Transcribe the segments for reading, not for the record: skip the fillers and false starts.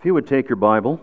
If you would take your Bible,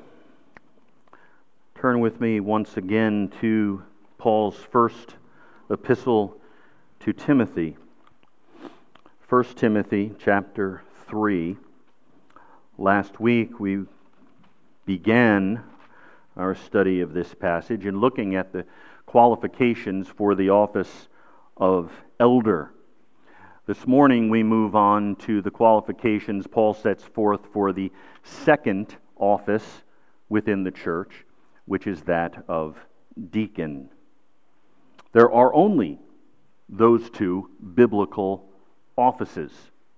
turn with me once again to Paul's first epistle to Timothy. 1 Timothy chapter 3. Last week we began our study of this passage and looking at the qualifications for the office of elder. This morning we move on to the qualifications Paul sets forth for the second office within the church, which is that of deacon. There are only those two biblical offices.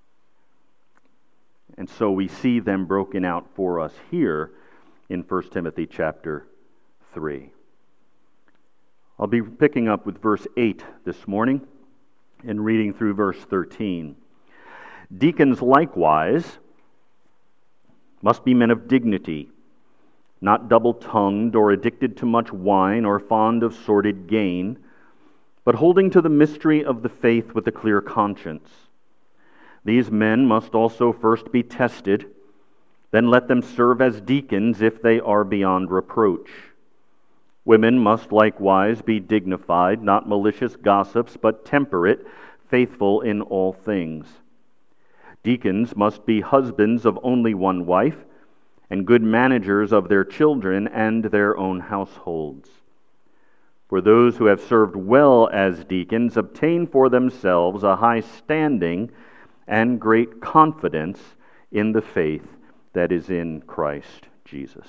And so we see them broken out for us here in 1 Timothy chapter 3. I'll be picking up with verse 8 this morning and reading through verse 13. Deacons likewise must be men of dignity, not double-tongued or addicted to much wine or fond of sordid gain, but holding to the mystery of the faith with a clear conscience. These men must also first be tested, then let them serve as deacons if they are beyond reproach. Women must likewise be dignified, not malicious gossips, but temperate, faithful in all things. Deacons must be husbands of only one wife, and good managers of their children and their own households. For those who have served well as deacons obtain for themselves a high standing and great confidence in the faith that is in Christ Jesus.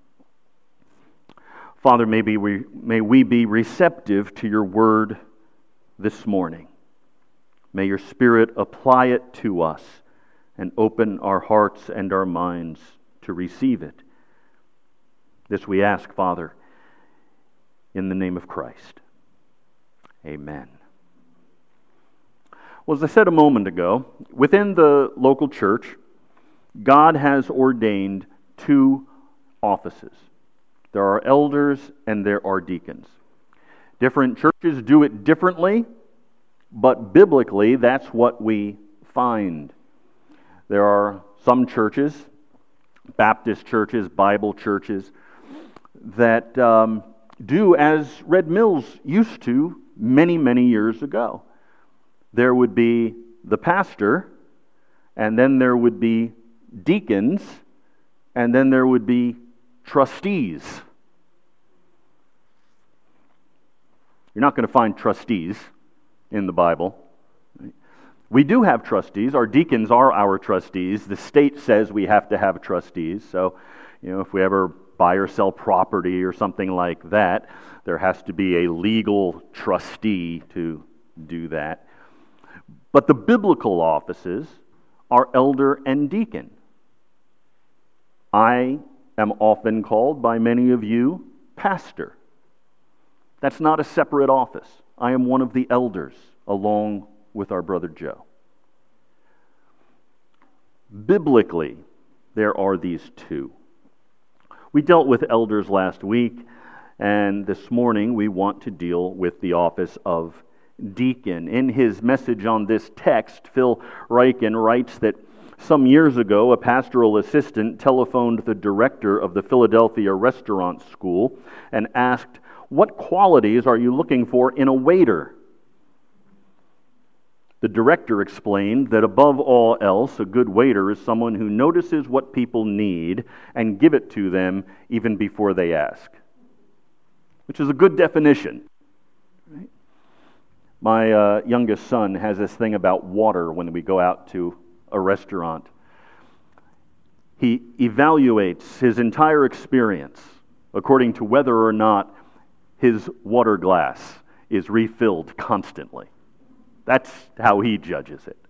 Father, may we be receptive to your word this morning. May your Spirit apply it to us and open our hearts and our minds to receive it. This we ask, Father, in the name of Christ. Amen. Well, as I said a moment ago, within the local church, God has ordained two offices. There are elders and there are deacons. Different churches do it differently, but biblically, that's what we find. There are some churches, Baptist churches, Bible churches, that do as Red Mills used to many, many years ago. There would be the pastor, and then there would be deacons, and then there would be trustees. You're not going to find trustees in the Bible. We do have trustees. Our deacons are our trustees. The state says we have to have trustees. So, if we ever buy or sell property or something like that, there has to be a legal trustee to do that. But the biblical offices are elder and deacon. I am often called by many of you pastor. That's not a separate office. I am one of the elders along with our brother Joe. Biblically, there are these two. We dealt with elders last week, and this morning we want to deal with the office of deacon. In his message on this text, Phil Ryken writes that some years ago, a pastoral assistant telephoned the director of the Philadelphia Restaurant School and asked, "What qualities are you looking for in a waiter?" The director explained that above all else, a good waiter is someone who notices what people need and give it to them even before they ask, which is a good definition. My youngest son has this thing about water when we go out to a restaurant. He evaluates his entire experience according to whether or not his water glass is refilled constantly. That's how he judges it.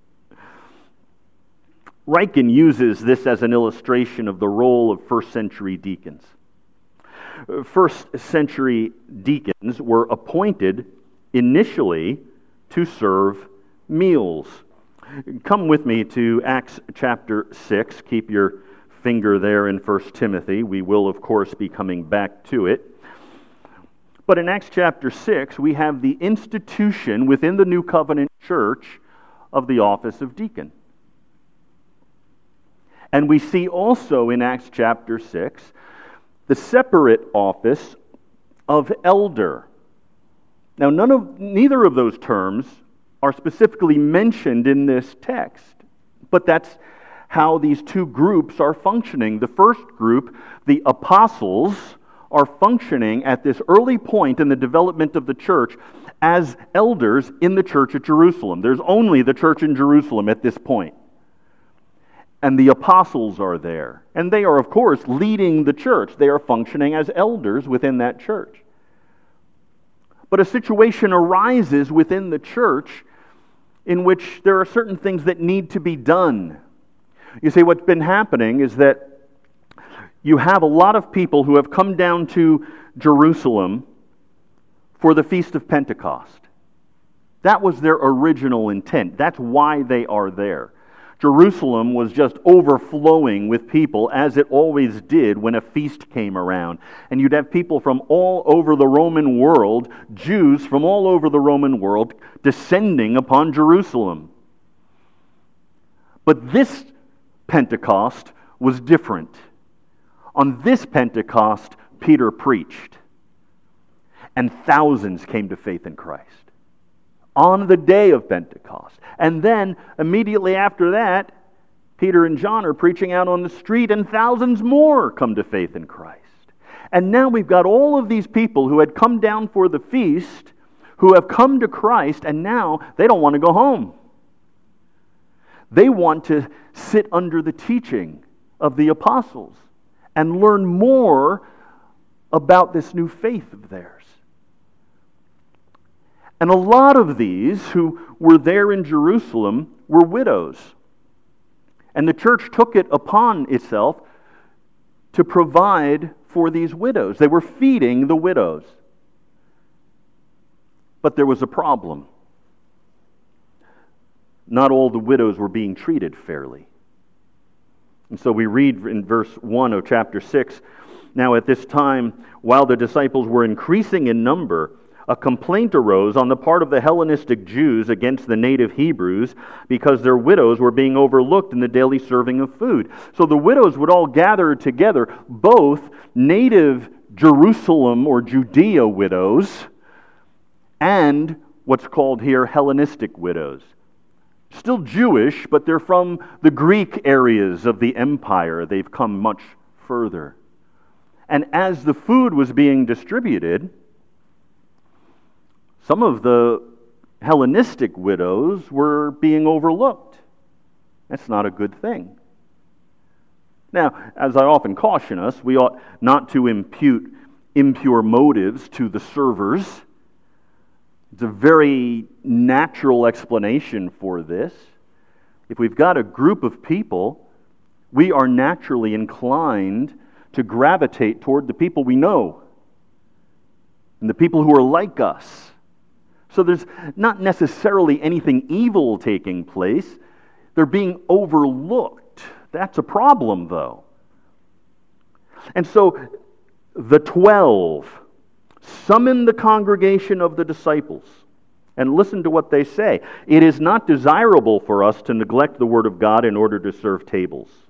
Ryken uses this as an illustration of the role of first century deacons. First century deacons were appointed initially to serve meals. Come with me to Acts chapter 6. Keep your finger there in 1 Timothy. We will, of course, be coming back to it. But in Acts chapter 6, we have the institution within the New Covenant church of the office of deacon. And we see also in Acts chapter 6 the separate office of elder. Now, neither of those terms are specifically mentioned in this text, but that's how these two groups are functioning. The first group, the apostles, are functioning at this early point in the development of the church as elders in the church at Jerusalem. There's only the church in Jerusalem at this point. And the apostles are there. And they are, of course, leading the church. They are functioning as elders within that church. But a situation arises within the church in which there are certain things that need to be done. You see, what's been happening is that you have a lot of people who have come down to Jerusalem for the Feast of Pentecost. That was their original intent. That's why they are there. Jerusalem was just overflowing with people, as it always did when a feast came around. And you'd have people from all over the Roman world, Jews from all over the Roman world, descending upon Jerusalem. But this Pentecost was different. On this Pentecost, Peter preached, and thousands came to faith in Christ. On the day of Pentecost. And then, immediately after that, Peter and John are preaching out on the street, and thousands more come to faith in Christ. And now we've got all of these people who had come down for the feast, who have come to Christ, and now they don't want to go home. They want to sit under the teaching of the apostles and learn more about this new faith of theirs. And a lot of these who were there in Jerusalem were widows. And the church took it upon itself to provide for these widows. They were feeding the widows. But there was a problem. Not all the widows were being treated fairly. And so we read in verse 1 of chapter 6, "Now at this time, while the disciples were increasing in number, a complaint arose on the part of the Hellenistic Jews against the native Hebrews because their widows were being overlooked in the daily serving of food." So the widows would all gather together, both native Jerusalem or Judea widows and what's called here Hellenistic widows. Still Jewish, but they're from the Greek areas of the empire. They've come much further. And as the food was being distributed, some of the Hellenistic widows were being overlooked. That's not a good thing. Now, as I often caution us, we ought not to impute impure motives to the servers. It's a very natural explanation for this. If we've got a group of people, we are naturally inclined to gravitate toward the people we know and the people who are like us. So there's not necessarily anything evil taking place. They're being overlooked. That's a problem, though. And so the 12 summon the congregation of the disciples and listen to what they say. "It is not desirable for us to neglect the word of God in order to serve tables."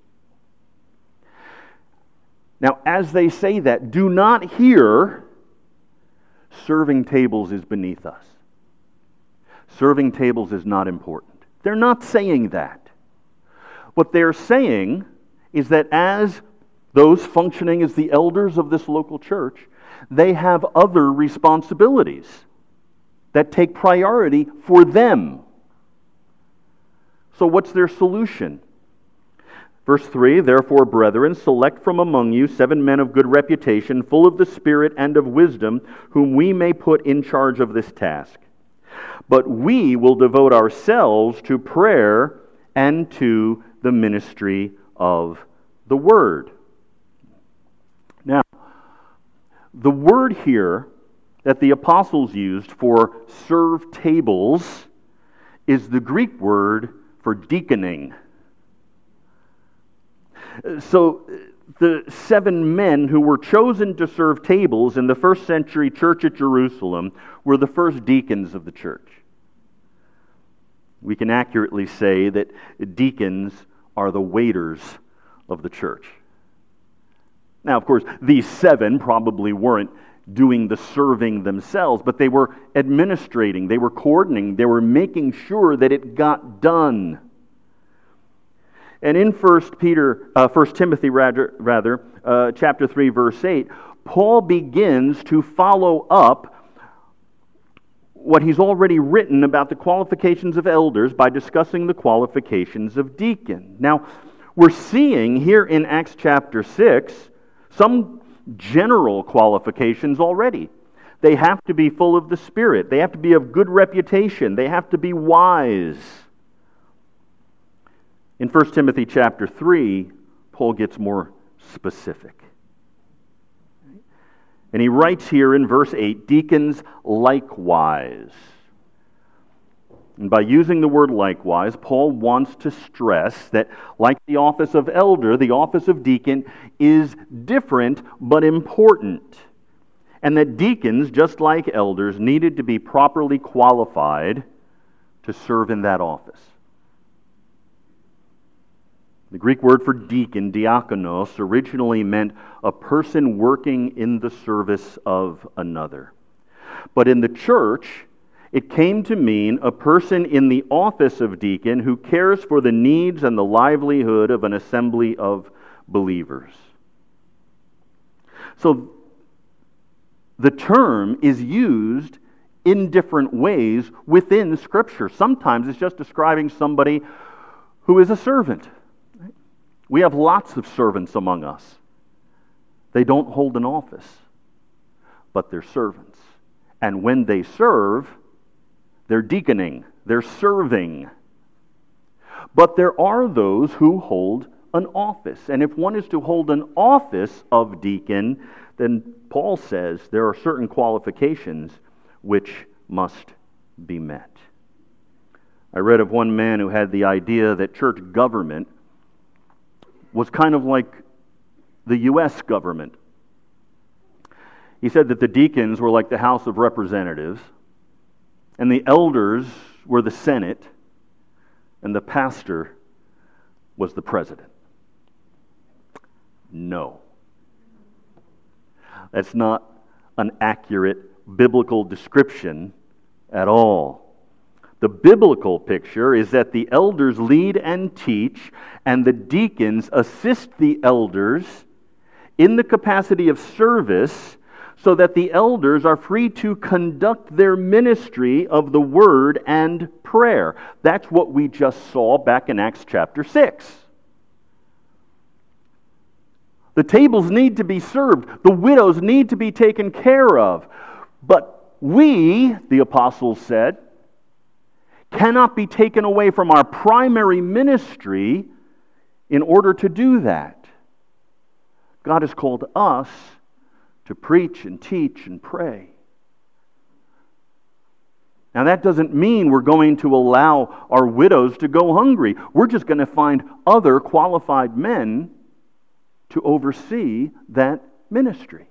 Now, as they say that, do not hear serving tables is beneath us. Serving tables is not important. They're not saying that. What they're saying is that as those functioning as the elders of this local church, they have other responsibilities that take priority for them. So what's their solution? Verse 3, "Therefore, brethren, select from among you 7 men of good reputation, full of the Spirit and of wisdom, whom we may put in charge of this task. But we will devote ourselves to prayer and to the ministry of the word." Now, the word here that the apostles used for serve tables is the Greek word for deaconing. So the 7 men who were chosen to serve tables in the first century church at Jerusalem were the first deacons of the church. We can accurately say that deacons are the waiters of the church. Now, of course, these 7 probably weren't doing the serving themselves, but they were administrating, they were coordinating, they were making sure that it got done. And in 1 Timothy chapter 3, verse 8, Paul begins to follow up what he's already written about the qualifications of elders by discussing the qualifications of deacon. Now, we're seeing here in Acts chapter 6 some general qualifications already. They have to be full of the Spirit. They have to be of good reputation. They have to be wise. In 1 Timothy chapter 3, Paul gets more specific. And he writes here in verse 8, deacons likewise. And by using the word likewise, Paul wants to stress that, like the office of elder, the office of deacon is different but important. And that deacons, just like elders, needed to be properly qualified to serve in that office. The Greek word for deacon, diakonos, originally meant a person working in the service of another. But in the church, it came to mean a person in the office of deacon who cares for the needs and the livelihood of an assembly of believers. So the term is used in different ways within Scripture. Sometimes it's just describing somebody who is a servant. We have lots of servants among us. They don't hold an office, but they're servants. And when they serve, they're deaconing, they're serving. But there are those who hold an office. And if one is to hold an office of deacon, then Paul says there are certain qualifications which must be met. I read of one man who had the idea that church government was kind of like the U.S. government. He said that the deacons were like the House of Representatives, and the elders were the Senate, and the pastor was the president. No. That's not an accurate biblical description at all. The biblical picture is that the elders lead and teach, and the deacons assist the elders in the capacity of service so that the elders are free to conduct their ministry of the word and prayer. That's what we just saw back in Acts chapter 6. The tables need to be served. The widows need to be taken care of. But we, the apostles said, cannot be taken away from our primary ministry in order to do that. God has called us to preach and teach and pray. Now that doesn't mean we're going to allow our widows to go hungry. We're just going to find other qualified men to oversee that ministry.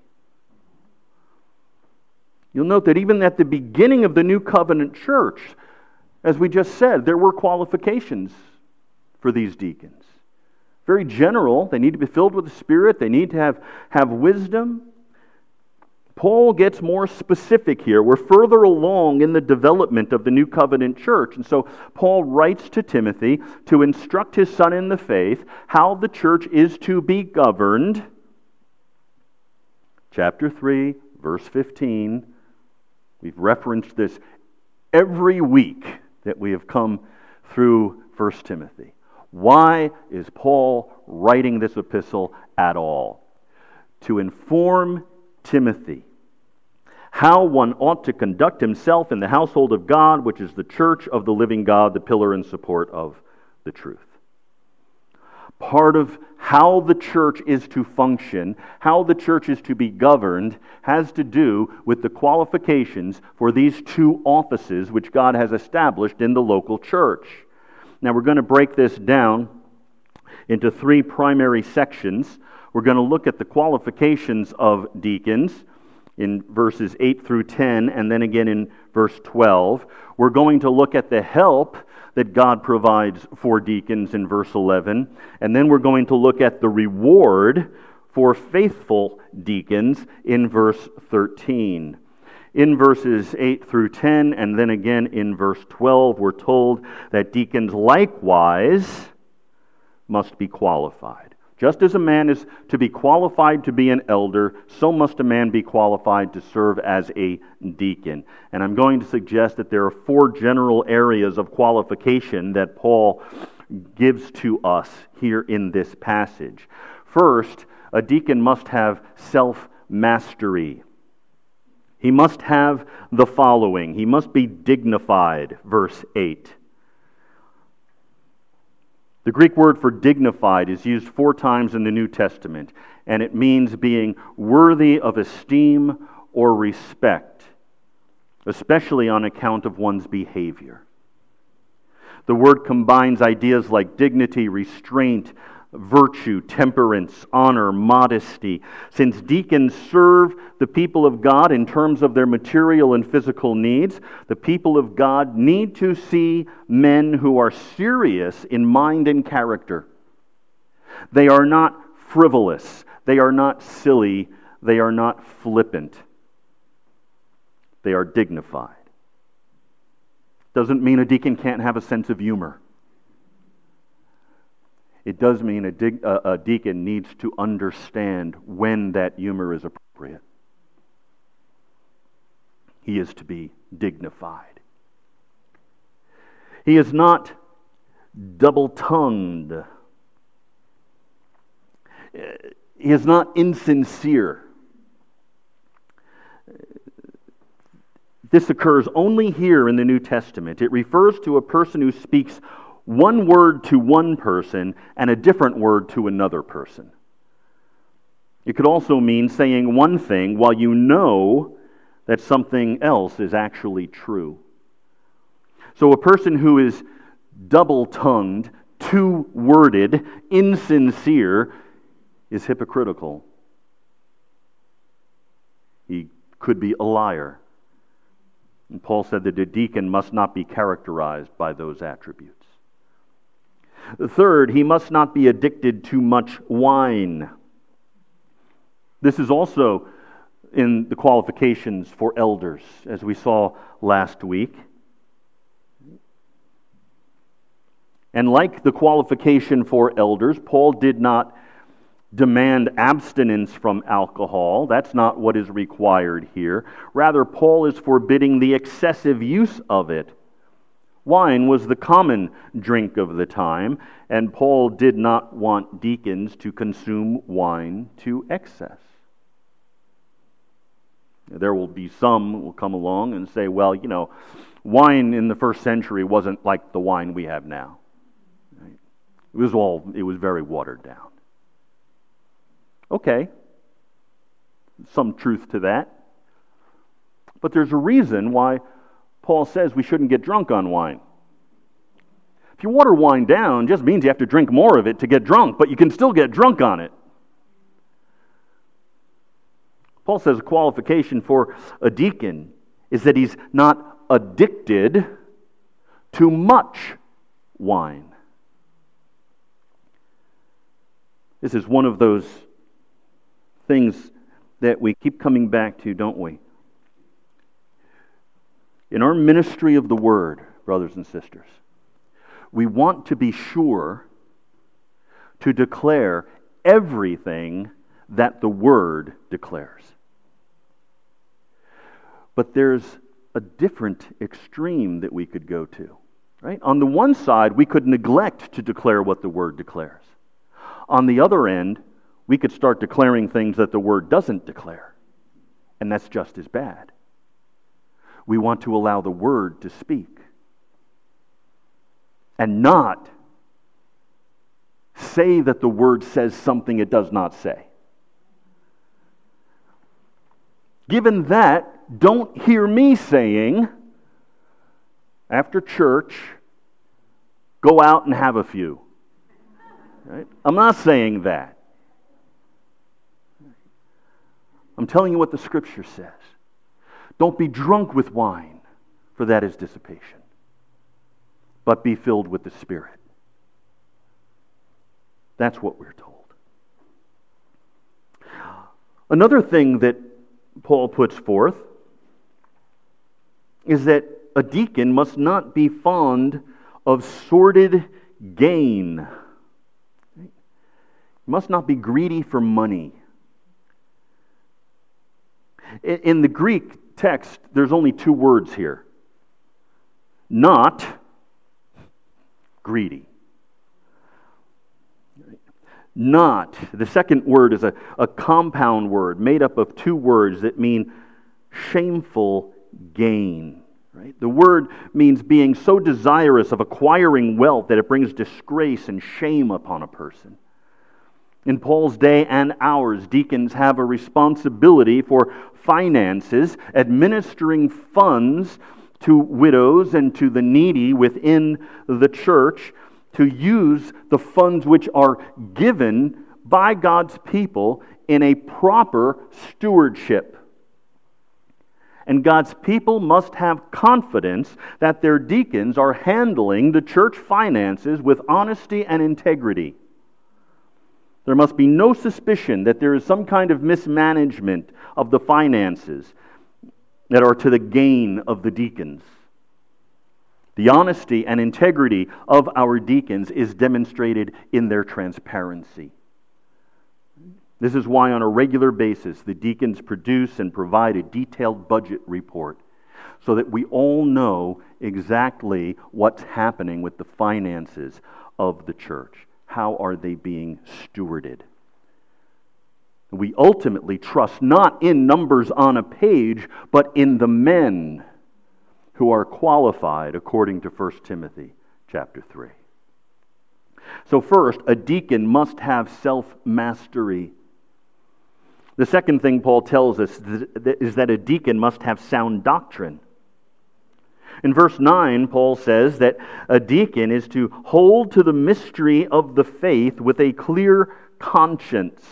You'll note that even at the beginning of the New Covenant church, as we just said, there were qualifications for these deacons. Very general. They need to be filled with the Spirit. They need to have wisdom. Paul gets more specific here. We're further along in the development of the New Covenant church. And so Paul writes to Timothy to instruct his son in the faith how the church is to be governed. Chapter 3, verse 15. We've referenced this every week that we have come through 1 Timothy. Why is Paul writing this epistle at all? To inform Timothy how one ought to conduct himself in the household of God, which is the church of the living God, the pillar and support of the truth. Part of how the church is to function, how the church is to be governed, has to do with the qualifications for these two offices which God has established in the local church. Now we're going to break this down into three primary sections. We're going to look at the qualifications of deacons in verses 8 through 10, and then again in verse 12. We're going to look at the help that God provides for deacons in verse 11, and then we're going to look at the reward for faithful deacons in verse 13. In verses 8 through 10, and then again in verse 12, we're told that deacons likewise must be qualified. Just as a man is to be qualified to be an elder, so must a man be qualified to serve as a deacon. And I'm going to suggest that there are 4 general areas of qualification that Paul gives to us here in this passage. First, a deacon must have self-mastery. He must have the following. He must be dignified, verse 8. The Greek word for dignified is used 4 times in the New Testament, and it means being worthy of esteem or respect, especially on account of one's behavior. The word combines ideas like dignity, restraint, virtue, temperance, honor, modesty. Since deacons serve the people of God in terms of their material and physical needs, the people of God need to see men who are serious in mind and character. They are not frivolous. They are not silly. They are not flippant. They are dignified. Doesn't mean a deacon can't have a sense of humor. It does mean a deacon needs to understand when that humor is appropriate. He is to be dignified. He is not double-tongued. He is not insincere. This occurs only here in the New Testament. It refers to a person who speaks one word to one person and a different word to another person. It could also mean saying one thing while you know that something else is actually true. So a person who is double-tongued, two-worded, insincere, is hypocritical. He could be a liar. And Paul said that a deacon must not be characterized by those attributes. Third, he must not be addicted to much wine. This is also in the qualifications for elders, as we saw last week. And like the qualification for elders, Paul did not demand abstinence from alcohol. That's not what is required here. Rather, Paul is forbidding the excessive use of it. Wine was the common drink of the time, and Paul did not want deacons to consume wine to excess. There will be some who will come along and say, well, wine in the first century wasn't like the wine we have now. Right? It was very watered down. Okay, some truth to that. But there's a reason why Paul says we shouldn't get drunk on wine. If you water wine down, it just means you have to drink more of it to get drunk, but you can still get drunk on it. Paul says a qualification for a deacon is that he's not addicted to much wine. This is one of those things that we keep coming back to, don't we? In our ministry of the Word, brothers and sisters, we want to be sure to declare everything that the Word declares. But there's a different extreme that we could go to, right? On the one side, we could neglect to declare what the Word declares. On the other end, we could start declaring things that the Word doesn't declare, and that's just as bad. We want to allow the Word to speak and not say that the Word says something it does not say. Given that, don't hear me saying, after church, go out and have a few. Right? I'm not saying that. I'm telling you what the Scripture says. Don't be drunk with wine, for that is dissipation, but be filled with the Spirit. That's what we're told. Another thing that Paul puts forth is that a deacon must not be fond of sordid gain. He must not be greedy for money. In the Greek text, there's only two words here. Not greedy. Not. The second word is a compound word made up of two words that mean shameful gain. Right? The word means being so desirous of acquiring wealth that it brings disgrace and shame upon a person. In Paul's day and ours, deacons have a responsibility for finances, administering funds to widows and to the needy within the church, to use the funds which are given by God's people in a proper stewardship. And God's people must have confidence that their deacons are handling the church finances with honesty and integrity. There must be no suspicion that there is some kind of mismanagement of the finances that are to the gain of the deacons. The honesty and integrity of our deacons is demonstrated in their transparency. This is why on a regular basis the deacons produce and provide a detailed budget report so that we all know exactly what's happening with the finances of the church. How are they being stewarded? We ultimately trust not in numbers on a page, but in the men who are qualified according to 1 Timothy chapter 3. So first, a deacon must have self-mastery. The second thing Paul tells us is that a deacon must have sound doctrine. In verse 9, Paul says that a deacon is to hold to the mystery of the faith with a clear conscience.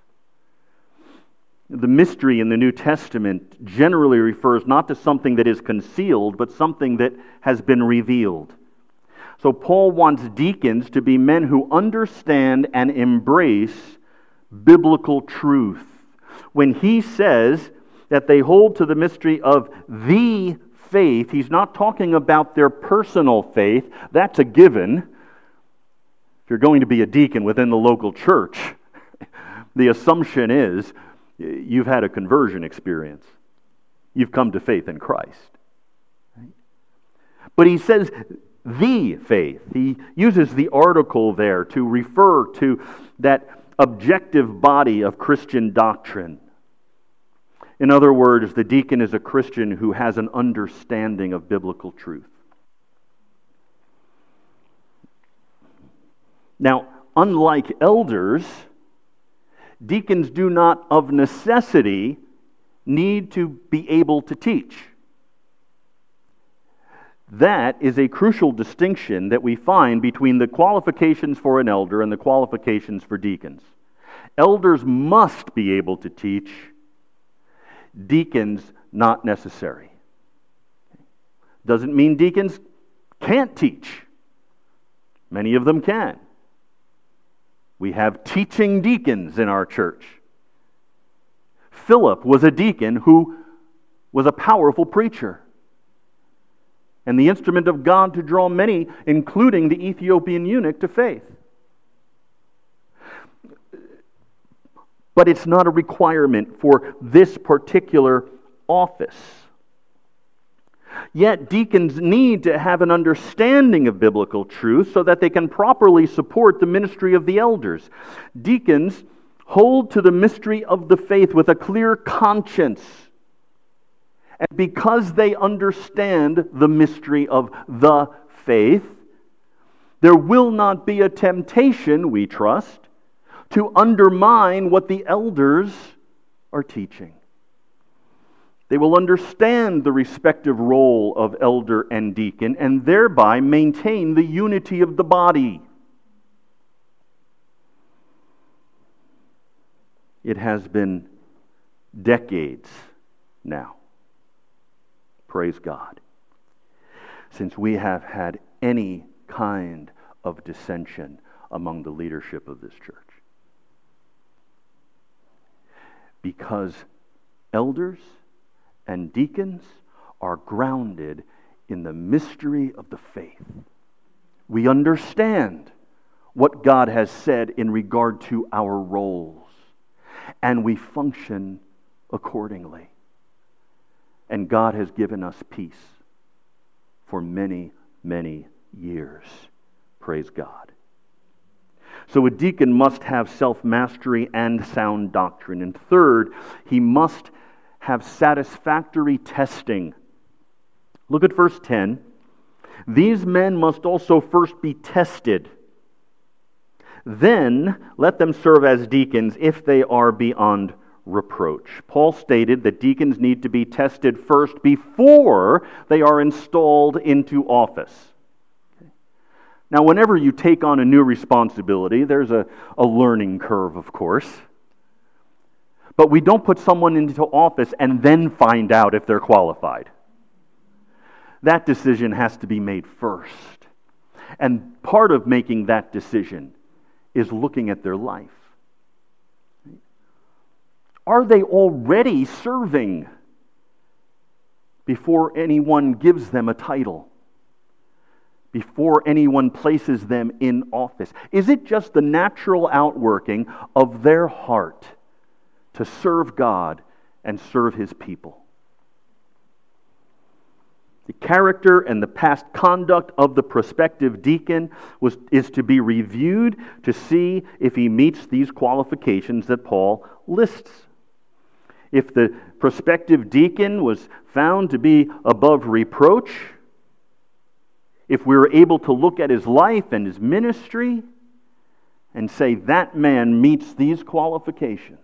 The mystery in the New Testament generally refers not to something that is concealed, but something that has been revealed. So Paul wants deacons to be men who understand and embrace biblical truth. When he says that they hold to the mystery of the faith, he's not talking about their personal faith. That's a given. If you're going to be a deacon within the local church, the assumption is you've had a conversion experience. You've come to faith in Christ. But he says the faith. He uses the article there to refer to that objective body of Christian doctrine. In other words, the deacon is a Christian who has an understanding of biblical truth. Now, unlike elders, deacons do not of necessity need to be able to teach. That is a crucial distinction that we find between the qualifications for an elder and the qualifications for deacons. Elders must be able to teach. Deacons, not necessary. Doesn't mean deacons can't teach. Many of them can. We have teaching deacons in our church. Philip was a deacon who was a powerful preacher and the instrument of God to draw many, including the Ethiopian eunuch, to faith. But it's not a requirement for this particular office. Yet deacons need to have an understanding of biblical truth so that they can properly support the ministry of the elders. Deacons hold to the mystery of the faith with a clear conscience. And because they understand the mystery of the faith, there will not be a temptation, we trust, to undermine what the elders are teaching. They will understand the respective role of elder and deacon and thereby maintain the unity of the body. It has been decades now, praise God, since we have had any kind of dissension among the leadership of this church. Because elders and deacons are grounded in the mystery of the faith. We understand what God has said in regard to our roles, and we function accordingly. And God has given us peace for many, many years. Praise God. So a deacon must have self-mastery and sound doctrine. And third, he must have satisfactory testing. Look at verse 10. These men must also first be tested. Then let them serve as deacons if they are beyond reproach. Paul stated that deacons need to be tested first before they are installed into office. Now, whenever you take on a new responsibility, there's a learning curve, of course. But we don't put someone into office and then find out if they're qualified. That decision has to be made first. And part of making that decision is looking at their life. Are they already serving before anyone gives them a title? Before anyone places them in office? Is it just the natural outworking of their heart to serve God and serve His people? The character and the past conduct of the prospective deacon is to be reviewed to see if he meets these qualifications that Paul lists. If the prospective deacon was found to be above reproach, if we were able to look at his life and his ministry and say that man meets these qualifications,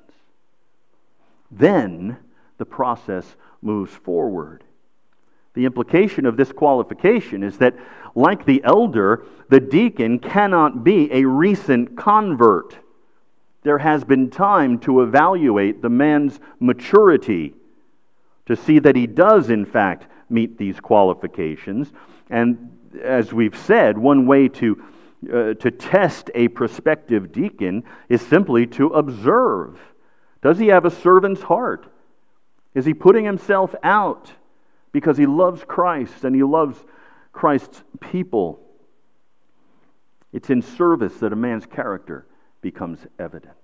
then the process moves forward. The implication of this qualification is that, like the elder, the deacon cannot be a recent convert. There has been time to evaluate the man's maturity to see that he does, in fact, meet these qualifications. And as we've said, one way to test a prospective deacon is simply to observe. Does he have a servant's heart? Is he putting himself out because he loves Christ and he loves Christ's people? It's in service that a man's character becomes evident.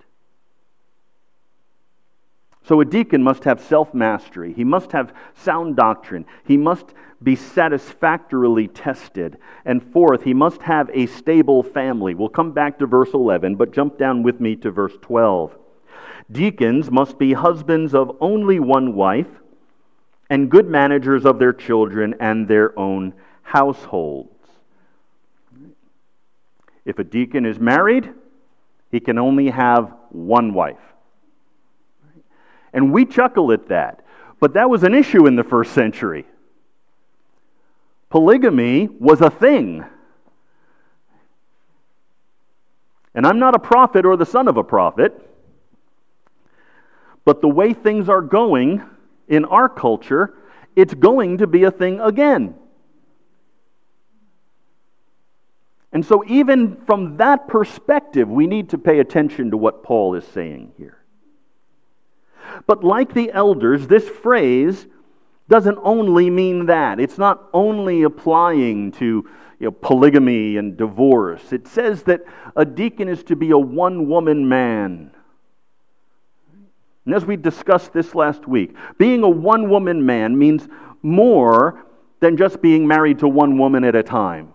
So a deacon must have self-mastery. He must have sound doctrine. He must be satisfactorily tested. And fourth, he must have a stable family. We'll come back to verse 11, but jump down with me to verse 12. Deacons must be husbands of only one wife and good managers of their children and their own households. If a deacon is married, he can only have one wife. And we chuckle at that, but that was an issue in the first century. Polygamy was a thing. And I'm not a prophet or the son of a prophet, but the way things are going in our culture, it's going to be a thing again. And so even from that perspective, we need to pay attention to what Paul is saying here. But like the elders, this phrase doesn't only mean that. It's not only applying to polygamy and divorce. It says that a deacon is to be a one-woman man. And as we discussed this last week, being a one-woman man means more than just being married to one woman at a time.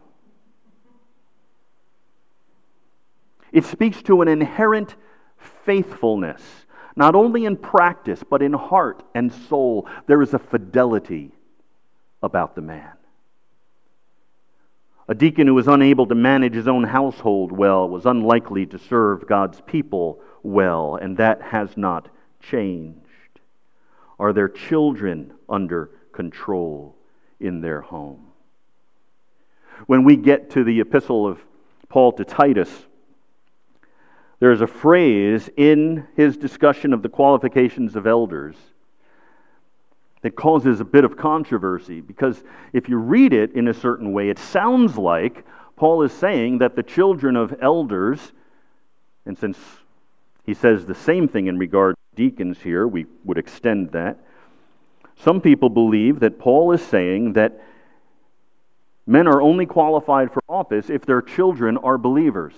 It speaks to an inherent faithfulness, not only in practice, but in heart and soul. There is a fidelity about the man. A deacon who was unable to manage his own household well was unlikely to serve God's people well, and that has not changed. Are their children under control in their home? When we get to the epistle of Paul to Titus, There is a phrase in his discussion of the qualifications of elders that causes a bit of controversy, because if you read it in a certain way, it sounds like Paul is saying that the children of elders, and since he says the same thing in regard to deacons here, we would extend that. Some people believe that Paul is saying that men are only qualified for office if their children are believers.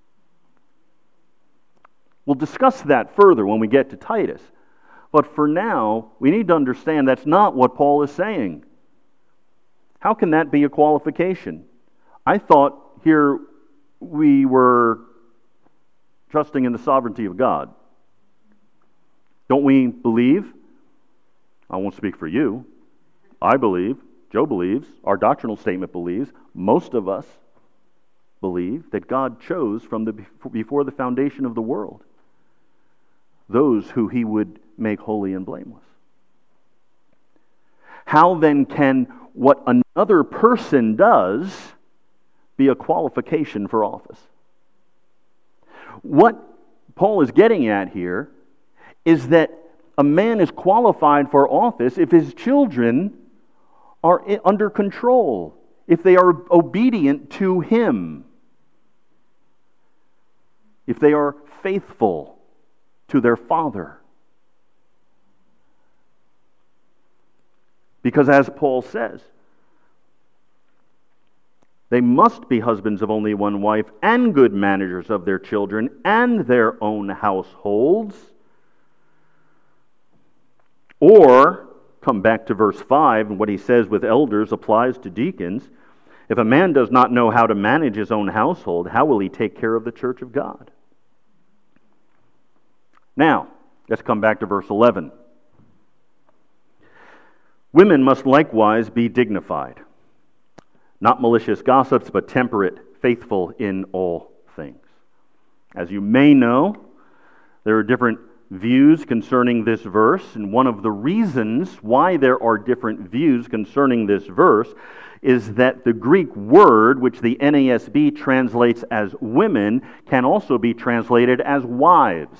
We'll discuss that further when we get to Titus. But for now, we need to understand that's not what Paul is saying. How can that be a qualification? I thought here we were trusting in the sovereignty of God. Don't we believe? I won't speak for you. I believe, Joe believes, our doctrinal statement believes, most of us believe that God chose from before the foundation of the world those who he would make holy and blameless. How then can what another person does be a qualification for office? What Paul is getting at here is that a man is qualified for office if his children are under control, if they are obedient to him, if they are faithful to their father. Because as Paul says, they must be husbands of only one wife and good managers of their children and their own households. Or, come back to verse 5, and what he says with elders applies to deacons. If a man does not know how to manage his own household, how will he take care of the church of God? Now, let's come back to verse 11. Women must likewise be dignified, not malicious gossips, but temperate, faithful in all things. As you may know, there are different views concerning this verse, and one of the reasons why there are different views concerning this verse is that the Greek word, which the NASB translates as women, can also be translated as wives.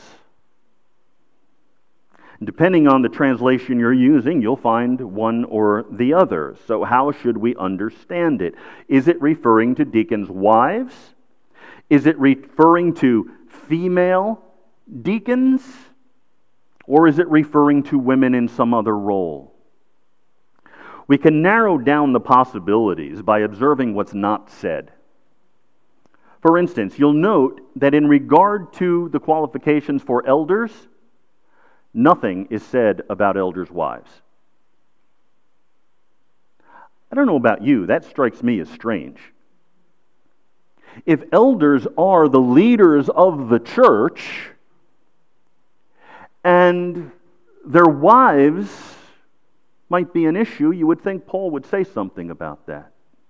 Depending on the translation you're using, you'll find one or the other. So how should we understand it? Is it referring to deacons' wives? Is it referring to female deacons? Or is it referring to women in some other role? We can narrow down the possibilities by observing what's not said. For instance, you'll note that in regard to the qualifications for elders, nothing is said about elders' wives. I don't know about you, that strikes me as strange. If elders are the leaders of the church, and their wives might be an issue, you would think Paul would say something about that.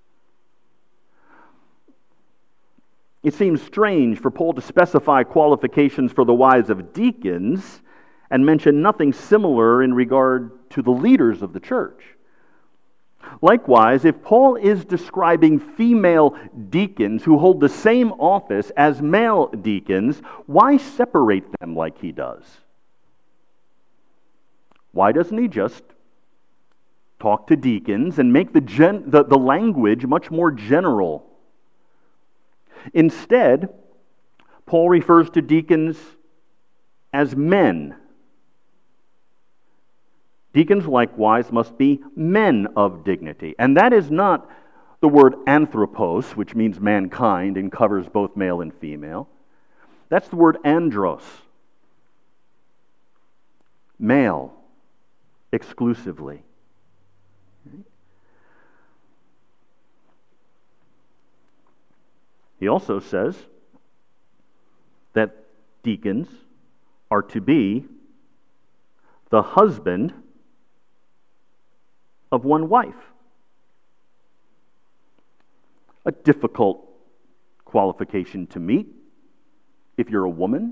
It seems strange for Paul to specify qualifications for the wives of deacons and mention nothing similar in regard to the leaders of the church. Likewise, if Paul is describing female deacons who hold the same office as male deacons, why separate them like he does? Why doesn't he just talk to deacons and make the language much more general? Instead, Paul refers to deacons as men. Deacons likewise must be men of dignity. And that is not the word anthropos, which means mankind and covers both male and female. That's the word andros. Male, exclusively. He also says that deacons are to be the husband of one wife. A difficult qualification to meet if you're a woman,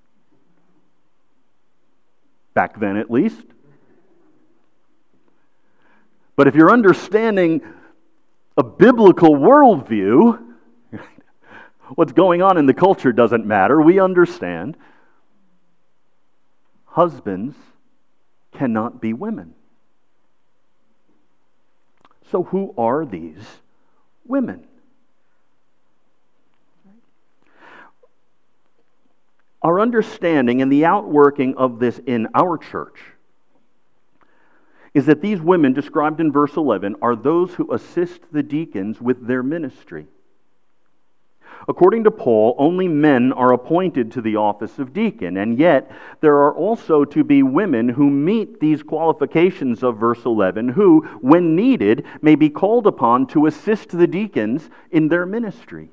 back then at least. But if you're understanding a biblical worldview, What's going on in the culture doesn't matter. We understand. Husbands cannot be women. So who are these women? Our understanding and the outworking of this in our church is that these women described in verse 11 are those who assist the deacons with their ministry. According to Paul, only men are appointed to the office of deacon, and yet there are also to be women who meet these qualifications of verse 11, who, when needed, may be called upon to assist the deacons in their ministry.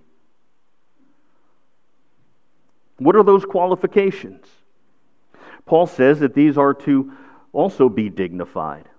What are those qualifications? Paul says that these are to also be dignified.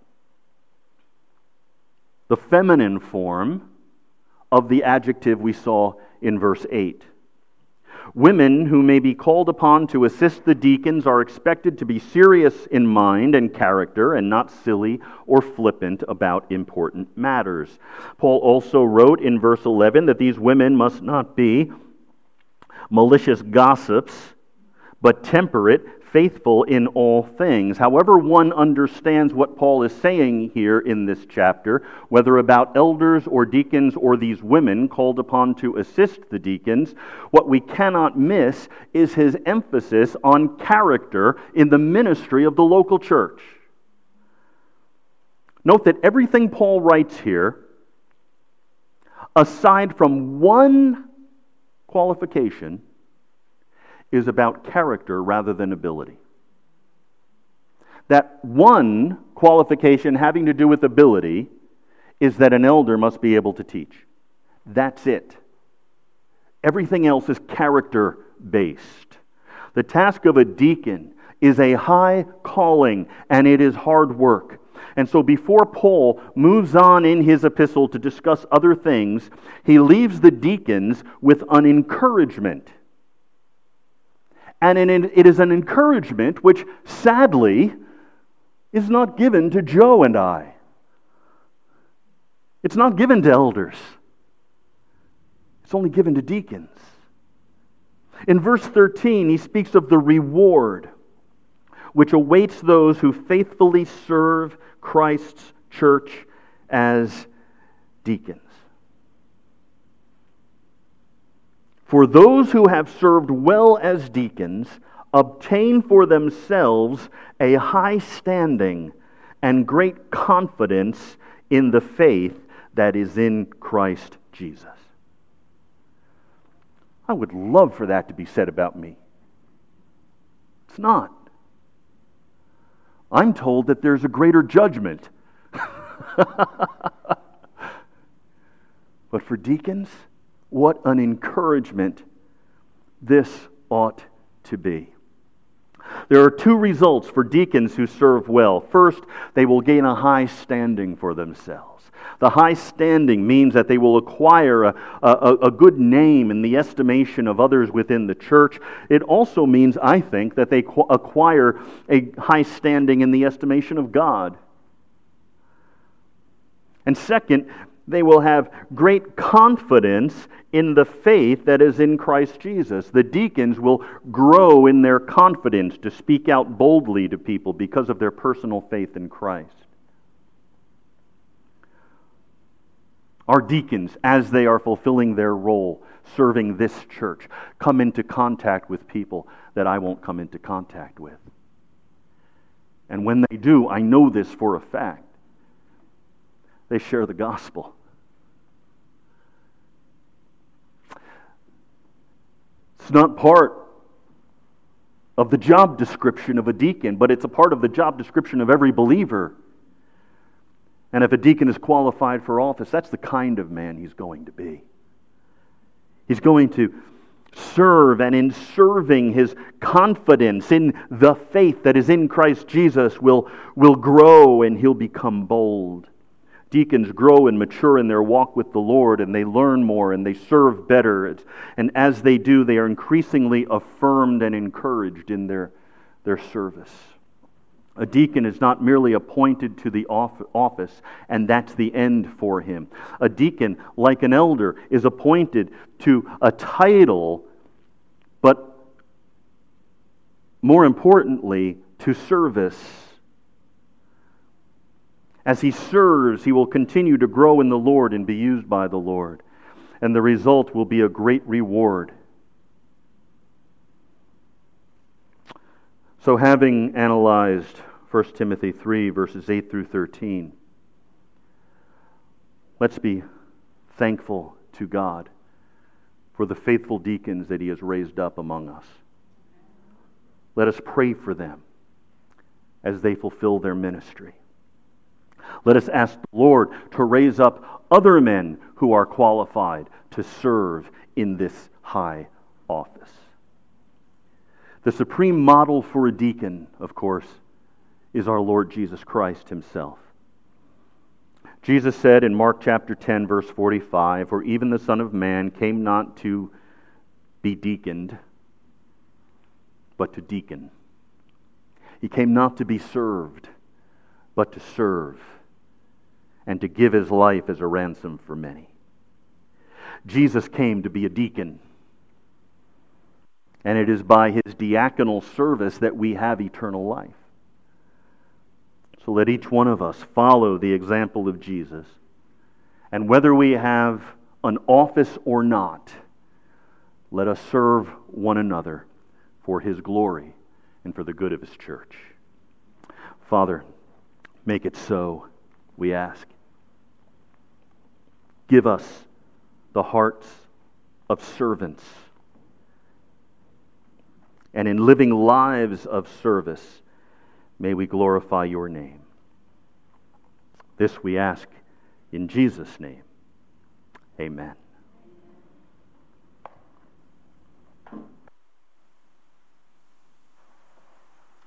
The feminine form of the adjective we saw in verse 8. Women who may be called upon to assist the deacons are expected to be serious in mind and character and not silly or flippant about important matters. Paul also wrote in verse 11 that these women must not be malicious gossips, but temperate, faithful in all things. However one understands what Paul is saying here in this chapter, whether about elders or deacons or these women called upon to assist the deacons, what we cannot miss is his emphasis on character in the ministry of the local church. Note that everything Paul writes here, aside from one qualification, is about character rather than ability. That one qualification having to do with ability is that an elder must be able to teach. That's it. Everything else is character-based. The task of a deacon is a high calling, and it is hard work. And so before Paul moves on in his epistle to discuss other things, he leaves the deacons with an encouragement. And it is an encouragement which, sadly, is not given to Joe and I. It's not given to elders. It's only given to deacons. In verse 13, he speaks of the reward which awaits those who faithfully serve Christ's church as deacons. For those who have served well as deacons obtain for themselves a high standing and great confidence in the faith that is in Christ Jesus. I would love for that to be said about me. It's not. I'm told that there's a greater judgment. But for deacons, what an encouragement this ought to be. There are two results for deacons who serve well. First, they will gain a high standing for themselves. The high standing means that they will acquire a good name in the estimation of others within the church. It also means, I think, that they acquire a high standing in the estimation of God. And second, they will have great confidence in the faith that is in Christ Jesus. The deacons will grow in their confidence to speak out boldly to people because of their personal faith in Christ. Our deacons, as they are fulfilling their role, serving this church, come into contact with people that I won't come into contact with. And when they do, I know this for a fact, they share the gospel. It's not part of the job description of a deacon, but it's a part of the job description of every believer. And if a deacon is qualified for office, that's the kind of man he's going to be. He's going to serve, and in serving, his confidence in the faith that is in Christ Jesus will grow, and he'll become bold. Deacons grow and mature in their walk with the Lord, and they learn more, and they serve better. And as they do, they are increasingly affirmed and encouraged in their service. A deacon is not merely appointed to the office, and that's the end for him. A deacon, like an elder, is appointed to a title, but more importantly, to service. As he serves, he will continue to grow in the Lord and be used by the Lord. And the result will be a great reward. So having analyzed 1 Timothy 3, verses 8 through 13, let's be thankful to God for the faithful deacons that He has raised up among us. Let us pray for them as they fulfill their ministry. Let us ask the Lord to raise up other men who are qualified to serve in this high office. The supreme model for a deacon, of course, is our Lord Jesus Christ Himself. Jesus said in Mark chapter 10, verse 45, "For even the Son of Man came not to be deaconed, but to deacon. He came not to be served, but to serve, and to give His life as a ransom for many." Jesus came to be a deacon. And it is by His diaconal service that we have eternal life. So let each one of us follow the example of Jesus. And whether we have an office or not, let us serve one another for His glory and for the good of His church. Father, make it so, we ask. Give us the hearts of servants. And in living lives of service, may we glorify Your name. This we ask in Jesus' name. Amen.